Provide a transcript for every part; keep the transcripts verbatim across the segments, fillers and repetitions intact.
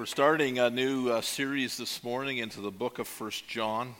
We're starting a new uh, series this morning into the book of First John,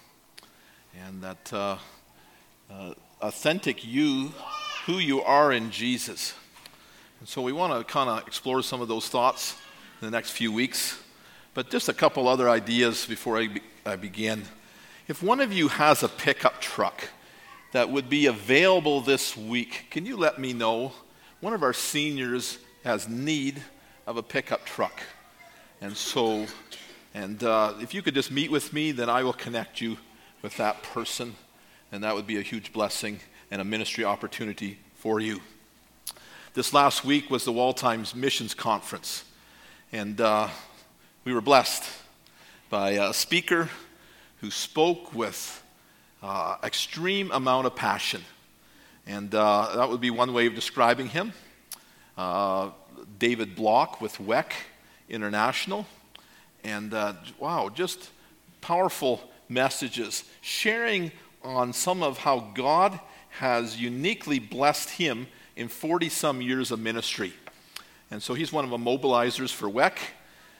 and that uh, uh, authentic you, who you are in Jesus. And so we want to kind of explore some of those thoughts in the next few weeks, but just a couple other ideas before I, be- I begin. If one of you has a pickup truck that would be available this week, can you let me know? One of our seniors has need of a pickup truck. And so, and uh, if you could just meet with me, then I will connect you with that person, and that would be a huge blessing and a ministry opportunity for you. This last week was the Wall Times Missions Conference, and uh, we were blessed by a speaker who spoke with uh, extreme amount of passion, and uh, that would be one way of describing him. Uh, David Block with W E C International, and uh, wow, just powerful messages, sharing on some of how God has uniquely blessed him in forty some years of ministry. And so he's one of the mobilizers for W E C,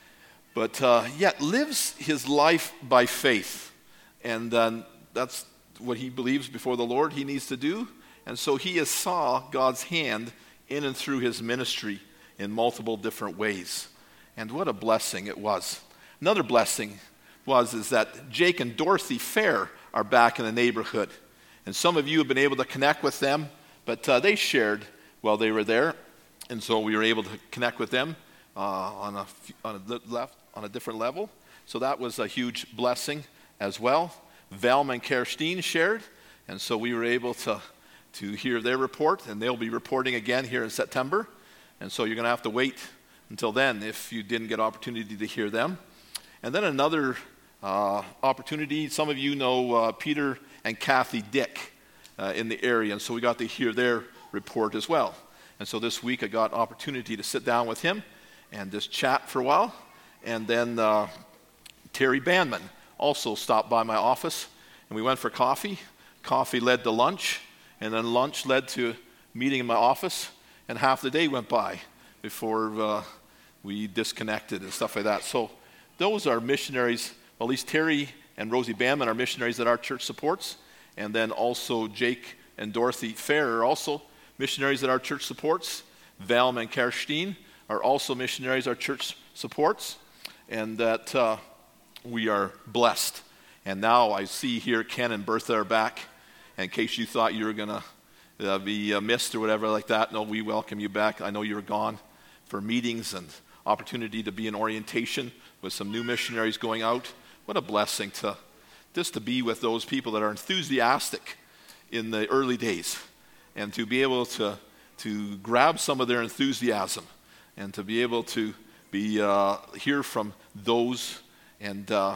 but uh, yet lives his life by faith, and uh, that's what he believes before the Lord he needs to do. And so he has saw God's hand in and through his ministry in multiple different ways. And what a blessing it was. Another blessing was is that Jake and Dorothy Fair are back in the neighborhood. And some of you have been able to connect with them, but uh, they shared while they were there. And so we were able to connect with them uh, on, a, on, a left, on a different level. So that was a huge blessing as well. Velma and Kerstein shared, and so we were able to, to hear their report, and they'll be reporting again here in September. And so you're going to have to wait until then if you didn't get opportunity to hear them. And then another uh, opportunity, some of you know uh, Peter and Kathy Dick uh, in the area, and so we got to hear their report as well. And so this week I got opportunity to sit down with him and just chat for a while. And then uh, Terry Bandman also stopped by my office, and we went for coffee. Coffee led to lunch, and then lunch led to a meeting in my office, and half the day went by before uh, we disconnected and stuff like that. So those are missionaries. Well, at least Terry and Rosie Bandman are missionaries that our church supports. And then also Jake and Dorothy Fair are also missionaries that our church supports. Velma and Kerstein are also missionaries our church supports. And that uh, we are blessed. And now I see here Ken and Bertha are back. In case you thought you were going to uh, be uh, missed or whatever like that, no, we welcome you back. I know you were gone for meetings and opportunity to be in orientation with some new missionaries going out. What a blessing to just to be with those people that are enthusiastic in the early days, and to be able to to grab some of their enthusiasm, and to be able to be uh, hear from those. And uh,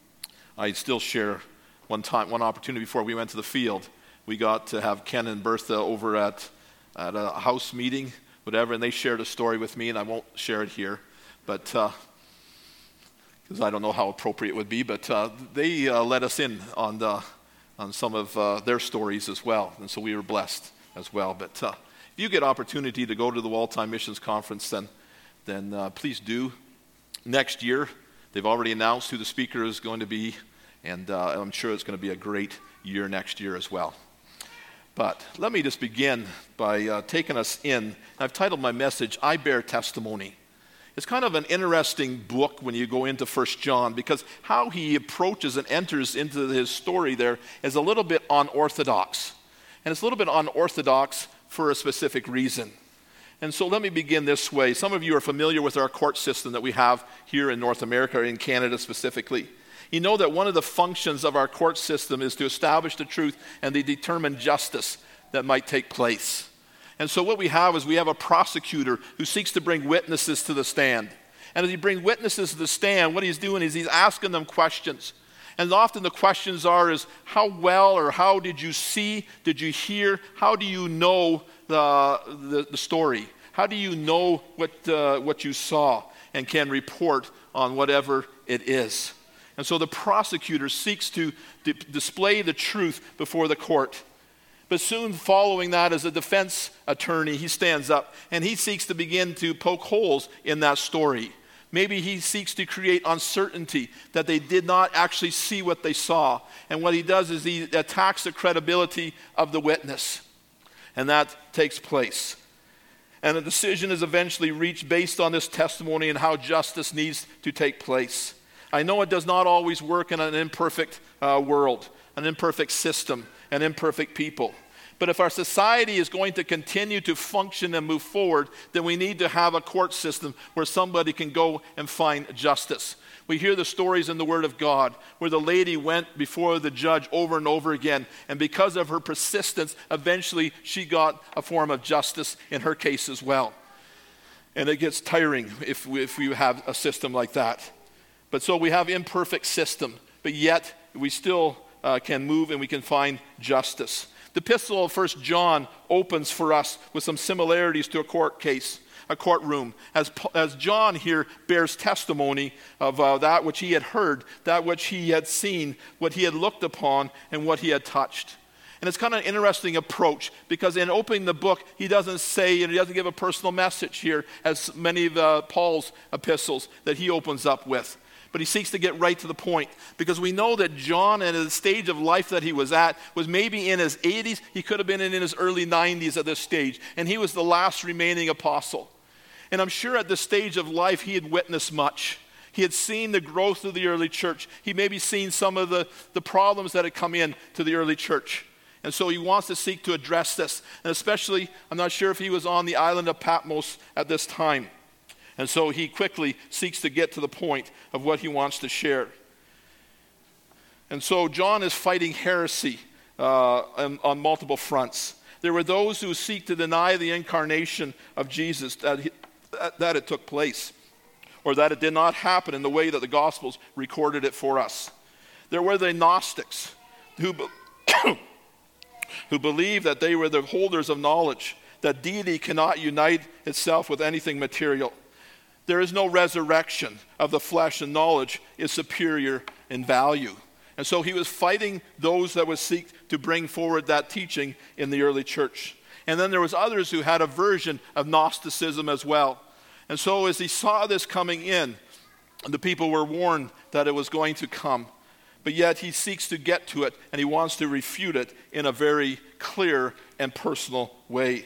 I still share one time, one opportunity before we went to the field. We got to have Ken and Bertha over at at a house meeting, whatever, and they shared a story with me, and I won't share it here, but because uh, I don't know how appropriate it would be, but uh, they uh, let us in on the on some of uh, their stories as well, and so we were blessed as well. But uh, if you get opportunity to go to the Wall Time Missions Conference, then then uh, please do. Next year, they've already announced who the speaker is going to be, and uh, I'm sure it's going to be a great year next year as well. But let me just begin by uh, taking us in. I've titled my message, I Bear Testimony. It's kind of an interesting book when you go into First John, because how he approaches and enters into his story there is a little bit unorthodox. And it's a little bit unorthodox for a specific reason. And so let me begin this way. Some of you are familiar with our court system that we have here in North America, or in Canada specifically. You know that one of the functions of our court system is to establish the truth and to determine justice that might take place. And so what we have is we have a prosecutor who seeks to bring witnesses to the stand. And as he brings witnesses to the stand, what he's doing is he's asking them questions. And often the questions are is, how well or how did you see, did you hear, how do you know the, the, the story? How do you know what, uh, what you saw and can report on whatever it is? And so the prosecutor seeks to d- display the truth before the court. But soon following that, as a defense attorney, he stands up and he seeks to begin to poke holes in that story, Maybe he seeks to create uncertainty that they did not actually see what they saw. And what he does is he attacks the credibility of the witness. And that takes place. And a decision is eventually reached based on this testimony and how justice needs to take place. I know it does not always work in an imperfect uh, world, an imperfect system, and imperfect people. But if our society is going to continue to function and move forward, then we need to have a court system where somebody can go and find justice. We hear the stories in the Word of God where the lady went before the judge over and over again, and because of her persistence, eventually she got a form of justice in her case as well. And it gets tiring if we, if we have a system like that. But so we have imperfect system, but yet we still uh, can move and we can find justice. The epistle of First John opens for us with some similarities to a court case, a courtroom, as, as John here bears testimony of uh, that which he had heard, that which he had seen, what he had looked upon, and what he had touched. And it's kind of an interesting approach, because in opening the book, he doesn't say, and he doesn't give a personal message here, as many of uh, Paul's epistles that he opens up with. But he seeks to get right to the point, because we know that John, at the stage of life that he was at, was maybe in his eighties. He could have been in his early nineties at this stage, and he was the last remaining apostle. And I'm sure at this stage of life, he had witnessed much. He had seen the growth of the early church. He maybe seen some of the, the problems that had come in to the early church. And so he wants to seek to address this. And especially, I'm not sure if he was on the island of Patmos at this time. And so he quickly seeks to get to the point of what he wants to share. And so John is fighting heresy uh, on, on multiple fronts. There were those who seek to deny the incarnation of Jesus, that, he, that, that it took place, or that it did not happen in the way that the Gospels recorded it for us. There were the Gnostics who, be, who believed that they were the holders of knowledge, that deity cannot unite itself with anything material. There is no resurrection of the flesh, and knowledge is superior in value. And so he was fighting those that would seek to bring forward that teaching in the early church. And then there was others who had a version of Gnosticism as well. And so as he saw this coming in, the people were warned that it was going to come. But yet he seeks to get to it, and he wants to refute it in a very clear and personal way.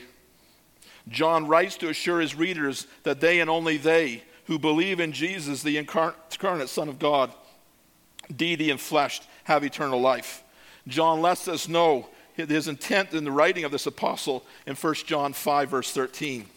John writes to assure his readers that they and only they who believe in Jesus, the incarnate Son of God, deity and flesh, have eternal life. John lets us know his intent in the writing of this epistle in First John five, verse thirteen.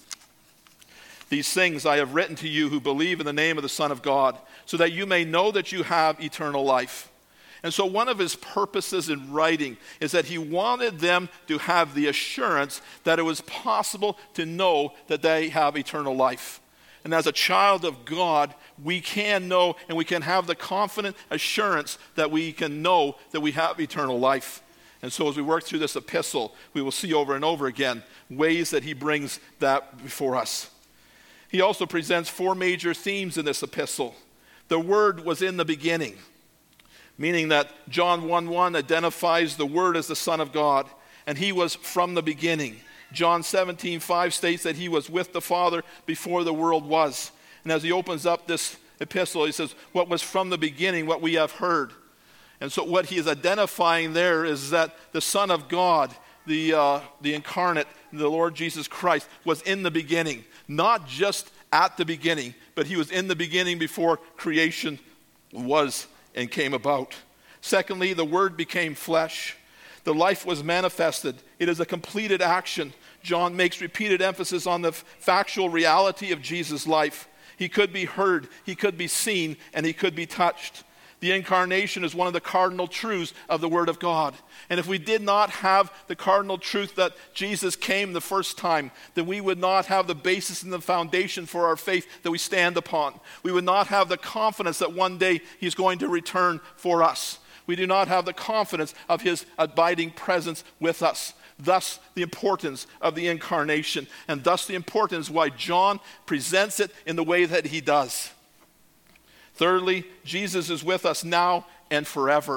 These things I have written to you who believe in the name of the Son of God, so that you may know that you have eternal life. And so one of his purposes in writing is that he wanted them to have the assurance that it was possible to know that they have eternal life. And as a child of God, we can know and we can have the confident assurance that we can know that we have eternal life. And so as we work through this epistle, we will see over and over again ways that he brings that before us. He also presents four major themes in this epistle. The Word was in the beginning, meaning that John one one identifies the Word as the Son of God, and he was from the beginning. John seventeen five states that he was with the Father before the world was. And as he opens up this epistle, he says, what was from the beginning, what we have heard. And so what he is identifying there is that the Son of God, the, uh, the incarnate, the Lord Jesus Christ, was in the beginning. Not just at the beginning, but he was in the beginning before creation was and came about. Secondly, the Word became flesh. The life was manifested. It is a completed action. John makes repeated emphasis on the factual reality of Jesus' life. He could be heard, he could be seen, and he could be touched. The incarnation is one of the cardinal truths of the Word of God. And if we did not have the cardinal truth that Jesus came the first time, then we would not have the basis and the foundation for our faith that we stand upon. We would not have the confidence that one day he's going to return for us. We do not have the confidence of his abiding presence with us. Thus, the importance of the incarnation, and thus the importance why John presents it in the way that he does. Thirdly, Jesus is with us now and forever.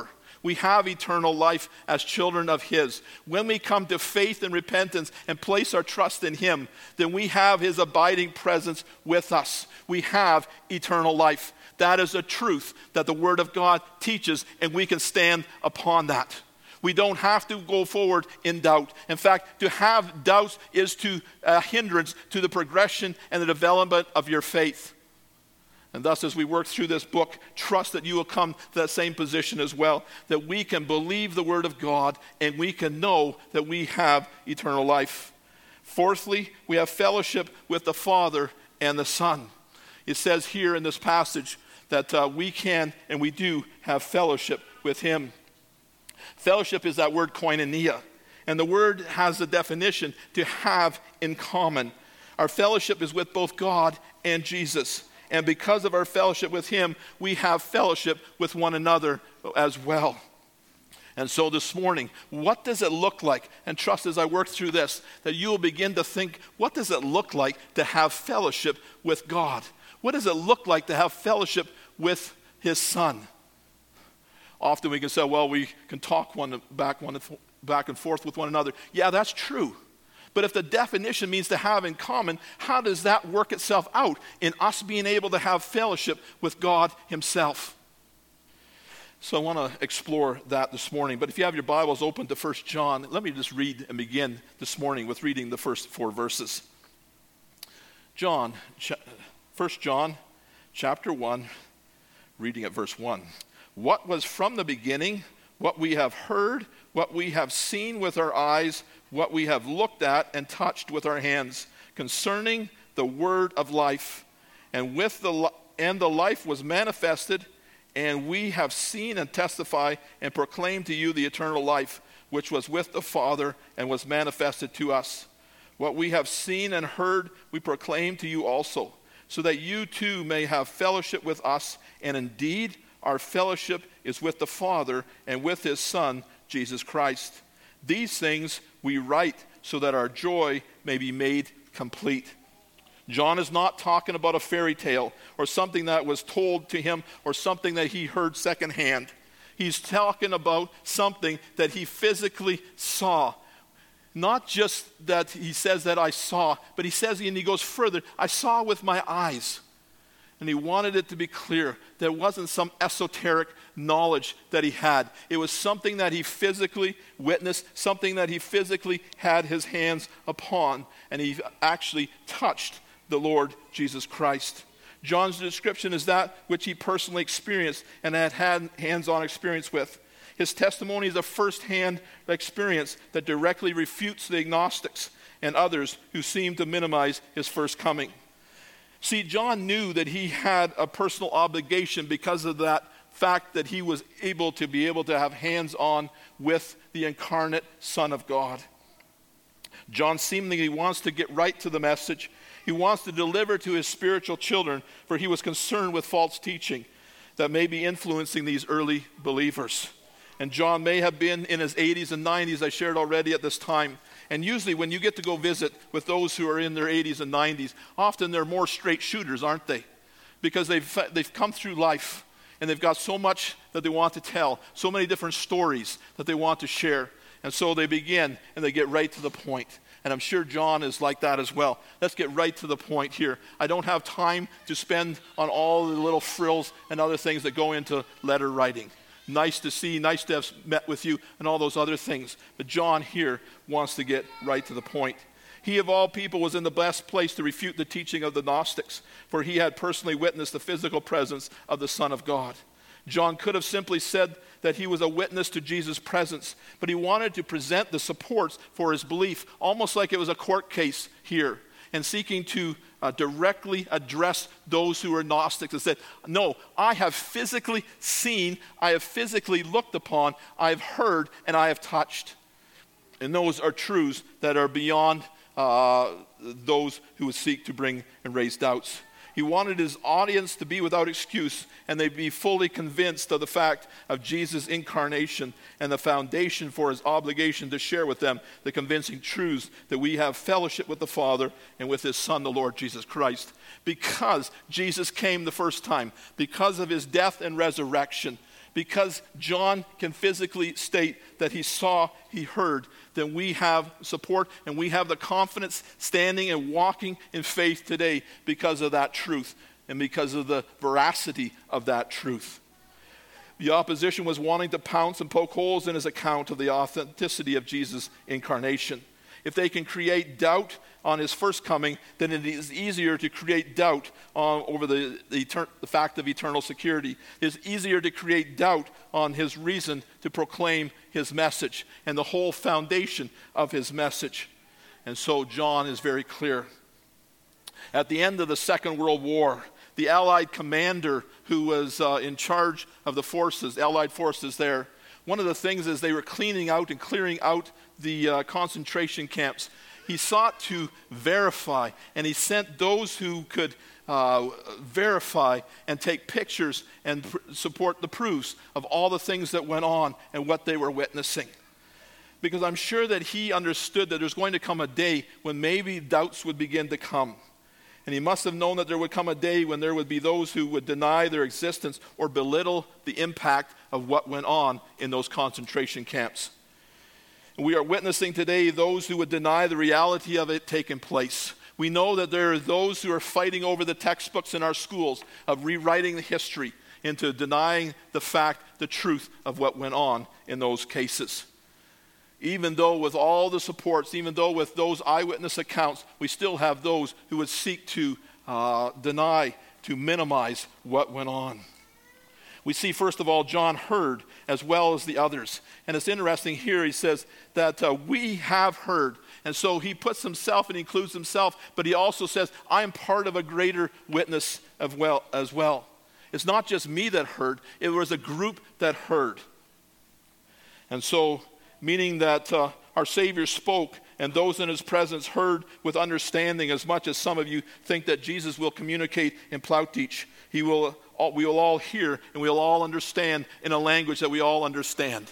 We have eternal life as children of his. When we come to faith and repentance and place our trust in him, then we have his abiding presence with us. We have eternal life. That is a truth that the Word of God teaches, and we can stand upon that. We don't have to go forward in doubt. In fact, to have doubts is to a hindrance to the progression and the development of your faith. And thus, as we work through this book, trust that you will come to that same position as well, that we can believe the Word of God and we can know that we have eternal life. Fourthly, we have fellowship with the Father and the Son. It says here in this passage that uh, we can and we do have fellowship with him. Fellowship is that word koinonia, and the word has the definition to have in common. Our fellowship is with both God and Jesus, and because of our fellowship with him, we have fellowship with one another as well. And so this morning, what does it look like? And trust as I work through this, that you will begin to think, what does it look like to have fellowship with God? What does it look like to have fellowship with his Son? Often we can say, well, we can talk one back, one back and forth with one another. Yeah, that's true. But if the definition means to have in common, how does that work itself out in us being able to have fellowship with God himself? So I want to explore that this morning. But if you have your Bibles open to First John, let me just read and begin this morning with reading the first four verses. John, First John chapter one, reading at verse one. What was from the beginning, what we have heard, what we have seen with our eyes, what we have looked at and touched with our hands, concerning the word of life. And with the and the life was manifested, and we have seen and testify and proclaim to you the eternal life, which was with the Father and was manifested to us. What we have seen and heard, we proclaim to you also, so that you too may have fellowship with us, and indeed our fellowship is with the Father and with his Son, Jesus Christ. These things we write so that our joy may be made complete. John is not talking about a fairy tale or something that was told to him or something that he heard secondhand. He's talking about something that he physically saw. Not just that he says that I saw, but he says, and he goes further, I saw with my eyes. And he wanted it to be clear that it wasn't some esoteric knowledge that he had. It was something that he physically witnessed, something that he physically had his hands upon, and he actually touched the Lord Jesus Christ. John's description is that which he personally experienced and had had hands-on experience with. His testimony is a first-hand experience that directly refutes the agnostics and others who seem to minimize his first coming. See, John knew that he had a personal obligation because of that fact that he was able to be able to have hands-on with the incarnate Son of God. John seemingly wants to get right to the message. He wants to deliver to his spiritual children, for he was concerned with false teaching that may be influencing these early believers. And John may have been in his eighties and nineties, I shared already at this time. And usually when you get to go visit with those who are in their eighties and nineties, often they're more straight shooters, aren't they? Because they've, they've come through life and they've got so much that they want to tell, so many different stories that they want to share. And so they begin and they get right to the point. And I'm sure John is like that as well. Let's get right to the point here. I don't have time to spend on all the little frills and other things that go into letter writing. Nice to see, nice to have met with you, and all those other things. But John here wants to get right to the point. He of all people was in the best place to refute the teaching of the Gnostics, for he had personally witnessed the physical presence of the Son of God. John could have simply said that he was a witness to Jesus' presence, but he wanted to present the supports for his belief, almost like it was a court case here, and seeking to uh, directly address those who were Gnostics and said, no, I have physically seen, I have physically looked upon, I have heard, and I have touched. And those are truths that are beyond uh, those who would seek to bring and raise doubts. He wanted his audience to be without excuse, and they'd be fully convinced of the fact of Jesus' incarnation and the foundation for his obligation to share with them the convincing truths that we have fellowship with the Father and with his Son, the Lord Jesus Christ. Because Jesus came the first time, because of his death and resurrection, because John can physically state that he saw, he heard, then we have support and we have the confidence standing and walking in faith today because of that truth and because of the veracity of that truth. The opposition was wanting to pounce and poke holes in his account of the authenticity of Jesus' incarnation. If they can create doubt on his first coming, then it is easier to create doubt on, over the, the, etern- the fact of eternal security. It is easier to create doubt on his reason to proclaim his message and the whole foundation of his message. And so John is very clear. At the end of the Second World War, the Allied commander who was uh, in charge of the forces, Allied forces there, one of the things is they were cleaning out and clearing out the uh, concentration camps. He sought to verify, and he sent those who could uh, verify and take pictures and pr- support the proofs of all the things that went on and what they were witnessing. Because I'm sure that he understood that there's going to come a day when maybe doubts would begin to come. And he must have known that there would come a day when there would be those who would deny their existence or belittle the impact of what went on in those concentration camps. And we are witnessing today those who would deny the reality of it taking place. We know that there are those who are fighting over the textbooks in our schools of rewriting the history into denying the fact, the truth of what went on in those cases. Even though with all the supports, even though with those eyewitness accounts, we still have those who would seek to uh, deny, to minimize what went on. We see, first of all, John heard as well as the others. And it's interesting here, he says that uh, we have heard. And so he puts himself and includes himself, but he also says, I am part of a greater witness of well, as well. It's not just me that heard, it was a group that heard. And so, meaning that uh, our Savior spoke and those in his presence heard with understanding, as much as some of you think that Jesus will communicate in Plautich. He will, all, we will all hear and we will all understand in a language that we all understand.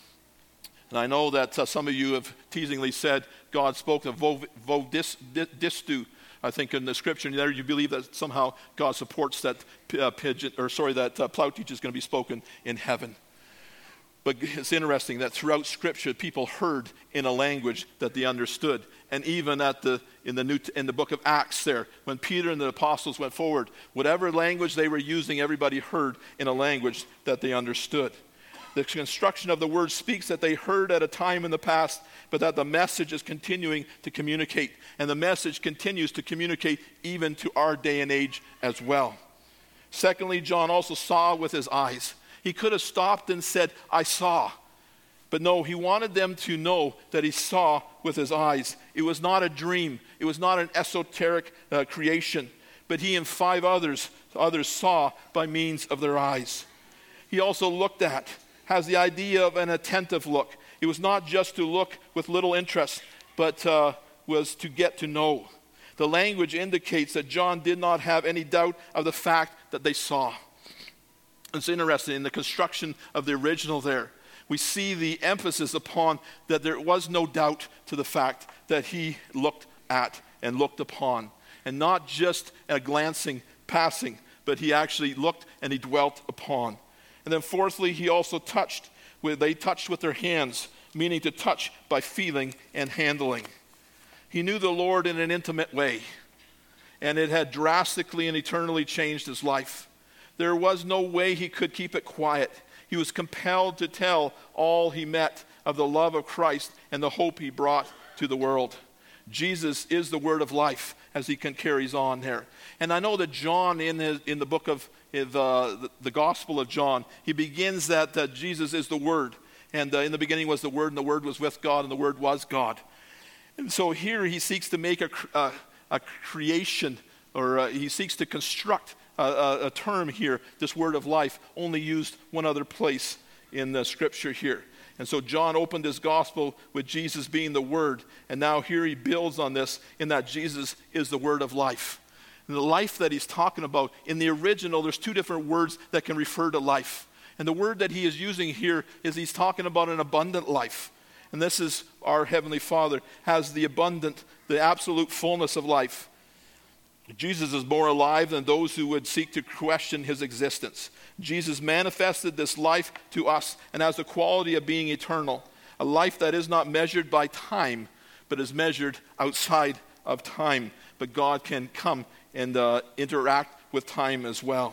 And I know that uh, some of you have teasingly said God spoke of vo, vo dis, dis, distu. I think in the scripture there you believe that somehow God supports that uh, pigeon, or sorry, that uh, Plautich is going to be spoken in heaven. But it's interesting that throughout Scripture, people heard in a language that they understood. And even at the in the new in the book of Acts there, when Peter and the apostles went forward, whatever language they were using, everybody heard in a language that they understood. The construction of the word speaks that they heard at a time in the past, but that the message is continuing to communicate. And the message continues to communicate even to our day and age as well. Secondly, John also saw with his eyes. He could have stopped and said, I saw. But no, he wanted them to know that he saw with his eyes. It was not a dream. It was not an esoteric uh, creation. But he and five others, others saw by means of their eyes. He also looked at, has the idea of an attentive look. It was not just to look with little interest, but uh, was to get to know. The language indicates that John did not have any doubt of the fact that they saw. It's interesting, in the construction of the original there, we see the emphasis upon that there was no doubt to the fact that he looked at and looked upon. And not just a glancing, passing, but he actually looked and he dwelt upon. And then fourthly, he also touched. With, they touched with their hands, meaning to touch by feeling and handling. He knew the Lord in an intimate way, and it had drastically and eternally changed his life. There was no way he could keep it quiet. He was compelled to tell all he met of the love of Christ and the hope he brought to the world. Jesus is the word of life, as he can carries on there. And I know that John, in his, in the book of uh, the, the Gospel of John, he begins that, that Jesus is the word. And uh, in the beginning was the word, and the word was with God, and the word was God. And so here he seeks to make a, a, a creation, or uh, he seeks to construct A, a term here, this word of life, only used one other place in the scripture here. And so John opened his gospel with Jesus being the word, and now here he builds on this in that Jesus is the word of life. And the life that he's talking about, in the original, there's two different words that can refer to life. And the word that he is using here is he's talking about an abundant life. And this is our Heavenly Father, has the abundant, the absolute fullness of life. Jesus is more alive than those who would seek to question his existence. Jesus manifested this life to us and has the quality of being eternal, a life that is not measured by time, but is measured outside of time. But God can come and uh, interact with time as well.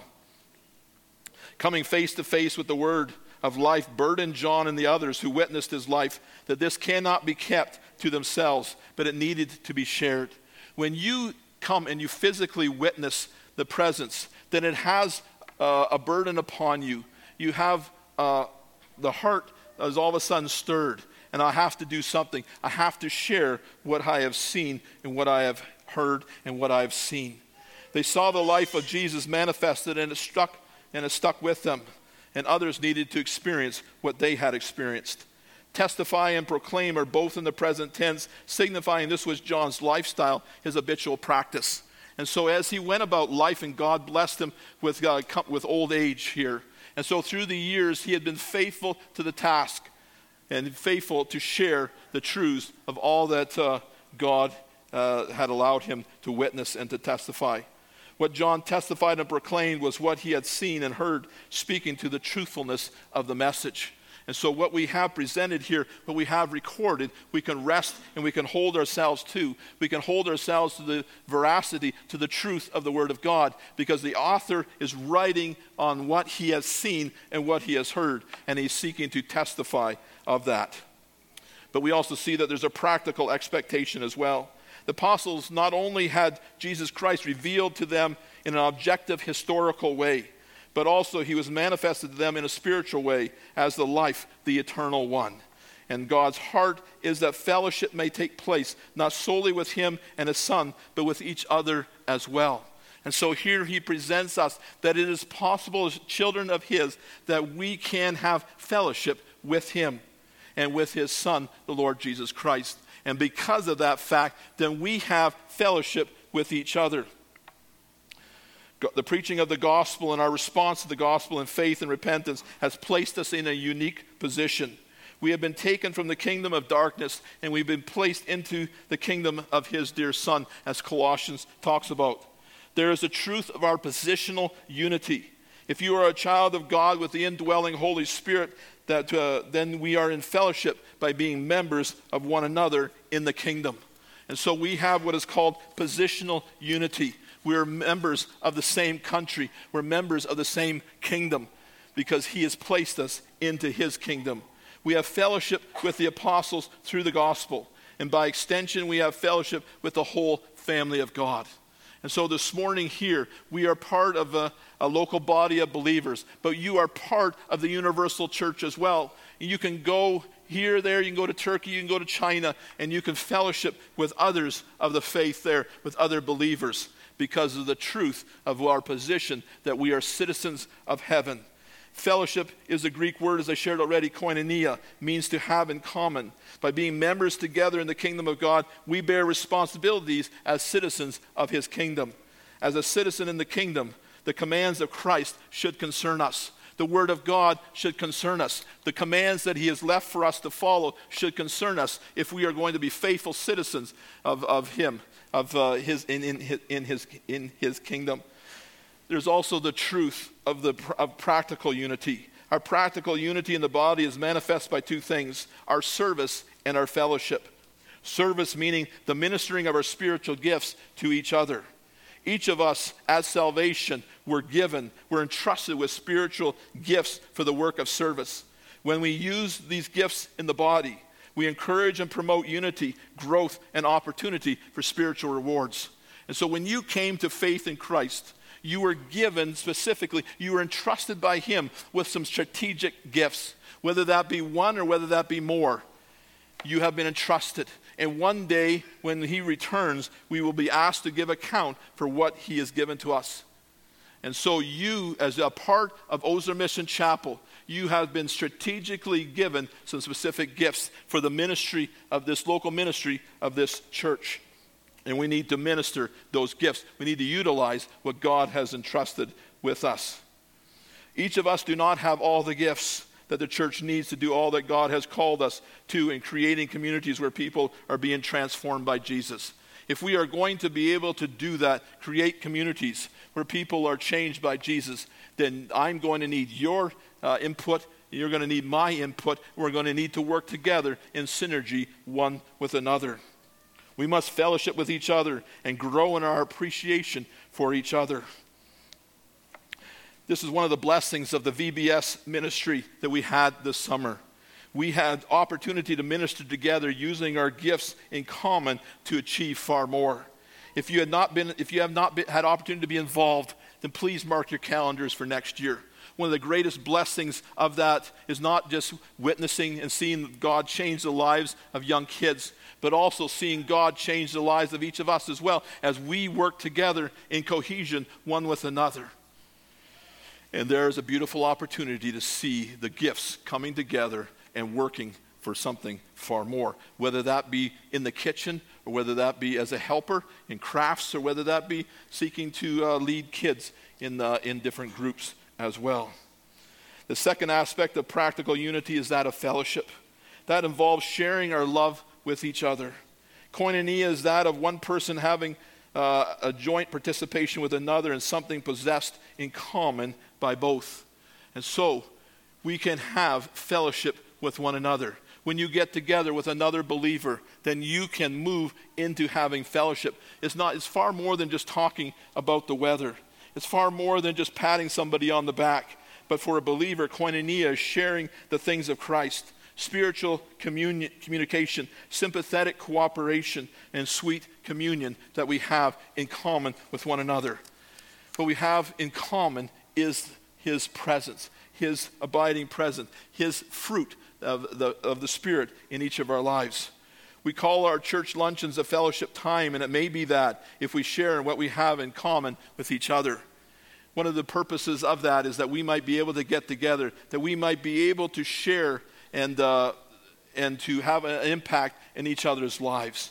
Coming face to face with the word of life burdened John and the others who witnessed his life, that this cannot be kept to themselves, but it needed to be shared. When you come and you physically witness the presence, then it has uh, a burden upon you. You have uh, the heart is all of a sudden stirred, and I have to do something. I have to share what I have seen and what I have heard and what I have seen. They saw the life of Jesus manifested, and it struck and it stuck with them, and others needed to experience what they had experienced. Testify and proclaim are both in the present tense, signifying this was John's lifestyle, his habitual practice. And so as he went about life, and God blessed him with, uh, with old age here. And so through the years, he had been faithful to the task and faithful to share the truths of all that uh, God uh, had allowed him to witness and to testify. What John testified and proclaimed was what he had seen and heard, speaking to the truthfulness of the message. And so what we have presented here, what we have recorded, we can rest and we can hold ourselves to. We can hold ourselves to the veracity, to the truth of the Word of God, because the author is writing on what he has seen and what he has heard, and he's seeking to testify of that. But we also see that there's a practical expectation as well. The apostles not only had Jesus Christ revealed to them in an objective historical way, but also he was manifested to them in a spiritual way as the life, the eternal one. And God's heart is that fellowship may take place, not solely with him and his Son, but with each other as well. And so here he presents us that it is possible as children of his that we can have fellowship with him and with his Son, the Lord Jesus Christ. And because of that fact, then we have fellowship with each other. The preaching of the gospel and our response to the gospel in faith and repentance has placed us in a unique position. We have been taken from the kingdom of darkness, and we've been placed into the kingdom of his dear Son, as Colossians talks about. There is a truth of our positional unity. If you are a child of God with the indwelling Holy Spirit, that uh, then we are in fellowship by being members of one another in the kingdom. And so we have what is called positional unity. We're members of the same country. We're members of the same kingdom because he has placed us into his kingdom. We have fellowship with the apostles through the gospel. And by extension, we have fellowship with the whole family of God. And so this morning here, we are part of a, a local body of believers, but you are part of the universal church as well. And you can go here, there, you can go to Turkey, you can go to China, and you can fellowship with others of the faith there, with other believers, because of the truth of our position that we are citizens of heaven. Fellowship is the Greek word, as I shared already, koinonia, means to have in common. By being members together in the kingdom of God, we bear responsibilities as citizens of his kingdom. As a citizen in the kingdom, the commands of Christ should concern us. The word of God should concern us. The commands that he has left for us to follow should concern us if we are going to be faithful citizens of, of him, of uh, his in, in his in his in his kingdom. There's also the truth of the of practical unity. Our practical unity in the body is manifest by two things: our service and our fellowship. Service meaning the ministering of our spiritual gifts to each other. Each of us, at salvation, we're given, we're entrusted with spiritual gifts for the work of service. When we use these gifts in the body, we encourage and promote unity, growth, and opportunity for spiritual rewards. And so when you came to faith in Christ, you were given specifically, you were entrusted by him with some strategic gifts, whether that be one or whether that be more. You have been entrusted. And one day when he returns, we will be asked to give account for what he has given to us. And so you, as a part of Ozer Mission Chapel, you have been strategically given some specific gifts for the ministry of this local ministry of this church. And we need to minister those gifts. We need to utilize what God has entrusted with us. Each of us do not have all the gifts that the church needs to do all that God has called us to in creating communities where people are being transformed by Jesus. If we are going to be able to do that, create communities where people are changed by Jesus, then I'm going to need your uh, input. You're going to need my input. We're going to need to work together in synergy one with another. We must fellowship with each other and grow in our appreciation for each other. This is one of the blessings of the V B S ministry that we had this summer. We had opportunity to minister together using our gifts in common to achieve far more. If you had not been, if you have not been, had opportunity to be involved, then please mark your calendars for next year. One of the greatest blessings of that is not just witnessing and seeing God change the lives of young kids, but also seeing God change the lives of each of us as well as we work together in cohesion one with another. And there is a beautiful opportunity to see the gifts coming together and working for something far more, whether that be in the kitchen or whether that be as a helper in crafts or whether that be seeking to uh, lead kids in, uh, in different groups as well. The second aspect of practical unity is that of fellowship. That involves sharing our love with each other. Koinonia is that of one person having uh, a joint participation with another in something possessed in common by both. And so we can have fellowship with one another. When you get together with another believer, then you can move into having fellowship. It's not, it's far more than just talking about the weather. It's far more than just patting somebody on the back. But for a believer, koinonia is sharing the things of Christ. Spiritual communion, communication, sympathetic cooperation, and sweet communion that we have in common with one another. What we have in common is his presence, his abiding presence, his fruit of the, of the Spirit in each of our lives. We call our church luncheons a fellowship time, and it may be that if we share in what we have in common with each other. One of the purposes of that is that we might be able to get together, that we might be able to share and uh, and to have an impact in each other's lives.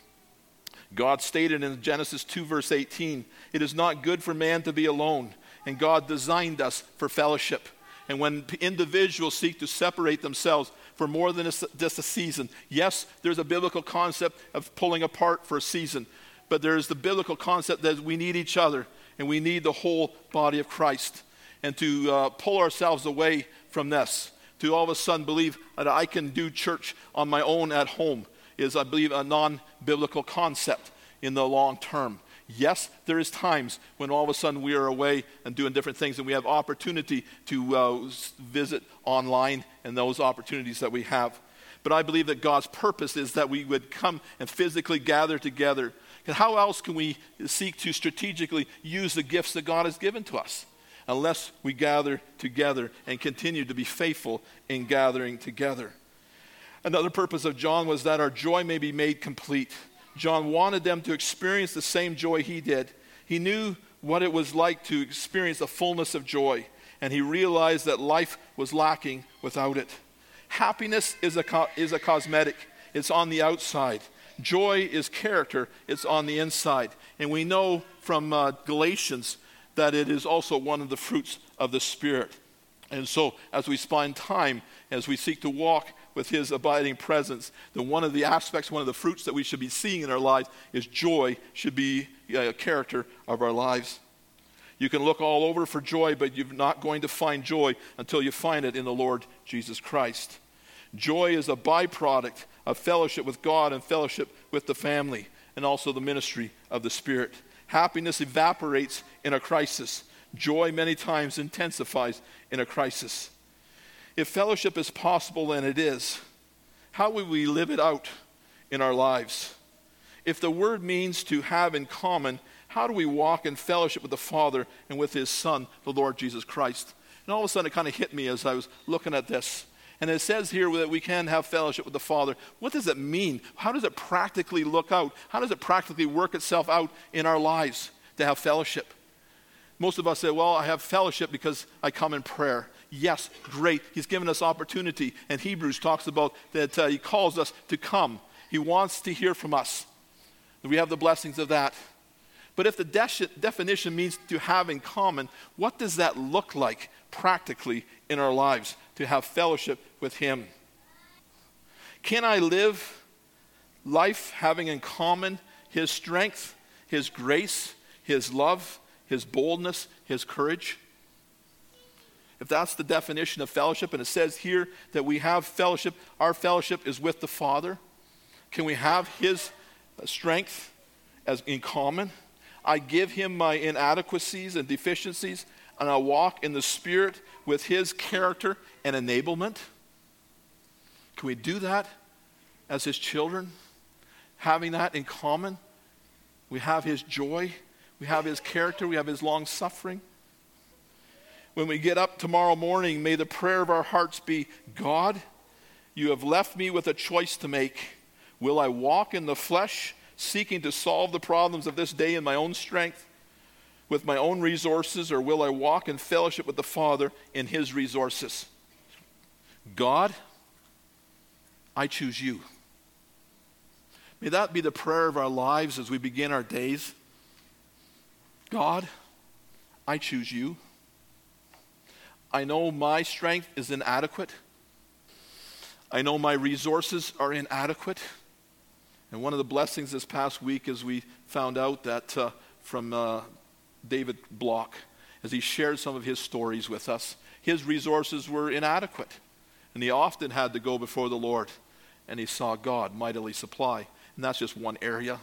God stated in Genesis two, verse eighteen, "It is not good for man to be alone," and God designed us for fellowship. And when individuals seek to separate themselves for more than a, just a season, yes, there's a biblical concept of pulling apart for a season, but there's the biblical concept that we need each other and we need the whole body of Christ. And to uh, pull ourselves away from this, to all of a sudden believe that I can do church on my own at home is, I believe, a non-biblical concept in the long term. Yes, there is times when all of a sudden we are away and doing different things and we have opportunity to uh, visit online and those opportunities that we have. But I believe that God's purpose is that we would come and physically gather together. And how else can we seek to strategically use the gifts that God has given to us unless we gather together and continue to be faithful in gathering together? Another purpose of John was that our joy may be made complete. John wanted them to experience the same joy he did. He knew what it was like to experience the fullness of joy, and he realized that life was lacking without it. Happiness is a, co- is a cosmetic. It's on the outside. Joy is character. It's on the inside. And we know from uh, Galatians that it is also one of the fruits of the Spirit. And so as we spend time, as we seek to walk with his abiding presence, then one of the aspects, one of the fruits that we should be seeing in our lives is joy should be a character of our lives. You can look all over for joy, but you're not going to find joy until you find it in the Lord Jesus Christ. Joy is a byproduct of fellowship with God and fellowship with the family and also the ministry of the Spirit. Happiness evaporates in a crisis. Joy many times intensifies in a crisis. If fellowship is possible, and it is, how will we live it out in our lives? If the word means to have in common, how do we walk in fellowship with the Father and with his Son, the Lord Jesus Christ? And all of a sudden it kind of hit me as I was looking at this. And it says here that we can have fellowship with the Father. What does it mean? How does it practically look out? How does it practically work itself out in our lives to have fellowship? Most of us say, well, I have fellowship because I come in prayer. Yes, great. He's given us opportunity. And Hebrews talks about that uh, he calls us to come. He wants to hear from us. We have the blessings of that. But if the de- definition means to have in common, what does that look like practically in our lives to have fellowship with him? Can I live life having in common His strength, His grace, His love, His boldness, His courage? If that's the definition of fellowship, and it says here that we have fellowship, our fellowship is with the Father, can we have His strength as in common? I give Him my inadequacies and deficiencies, and I walk in the Spirit with His character and enablement. Can we do that as His children? Having that in common? We have His joy, we have His character, we have His long suffering. When we get up tomorrow morning, may the prayer of our hearts be, God, you have left me with a choice to make. Will I walk in the flesh, seeking to solve the problems of this day in my own strength, with my own resources, or will I walk in fellowship with the Father in His resources? God, I choose you. May that be the prayer of our lives as we begin our days. God, I choose you. I know my strength is inadequate. I know my resources are inadequate. And one of the blessings this past week is we found out that uh, from uh, David Block, as he shared some of his stories with us, his resources were inadequate. And he often had to go before the Lord, and he saw God mightily supply. And that's just one area.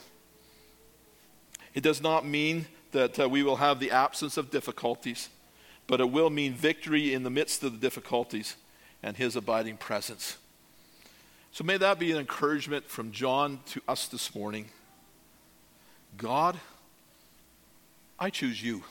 It does not mean that uh, we will have the absence of difficulties, but it will mean victory in the midst of the difficulties and His abiding presence. So may that be an encouragement from John to us this morning. God, I choose you.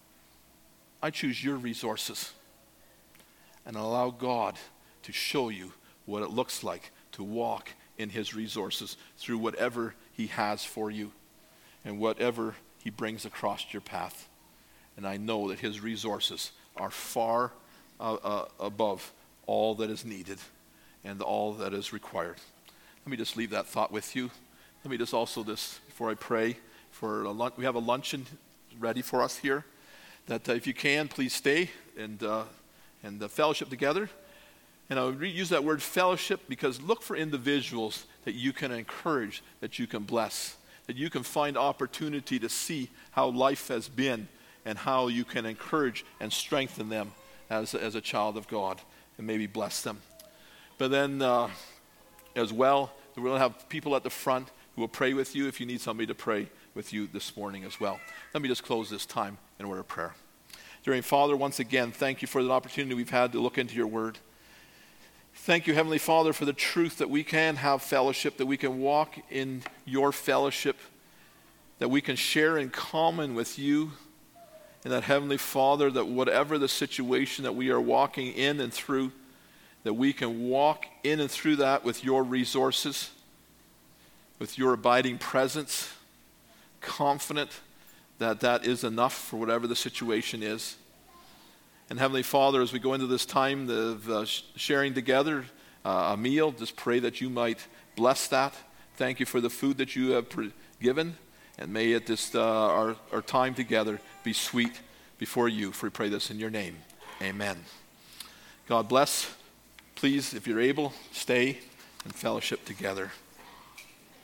I choose your resources. And allow God to show you what it looks like to walk in His resources through whatever He has for you and whatever He brings across your path. And I know that His resources are far uh, uh, above all that is needed and all that is required. Let me just leave that thought with you. Let me just also, this before I pray, for a lunch, we have a luncheon ready for us here. That uh, if you can, please stay and uh, and uh, fellowship together. And I'll re- use that word fellowship because look for individuals that you can encourage, that you can bless, that you can find opportunity to see how life has been and how you can encourage and strengthen them as, as a child of God and maybe bless them. But then uh, as well, we'll have people at the front who will pray with you if you need somebody to pray with you this morning as well. Let me just close this time in a word of prayer. Dear Father, once again, thank you for the opportunity we've had to look into your word. Thank you, Heavenly Father, for the truth that we can have fellowship, that we can walk in your fellowship, that we can share in common with you. And that, Heavenly Father, that whatever the situation that we are walking in and through, that we can walk in and through that with your resources, with your abiding presence, confident that that is enough for whatever the situation is. And Heavenly Father, as we go into this time of uh, sharing together uh, a meal, just pray that you might bless that. Thank you for the food that you have pre- given. And may it just, uh, our, our time together be sweet before you. For we pray this in your name. Amen. God bless. Please, if you're able, stay and fellowship together.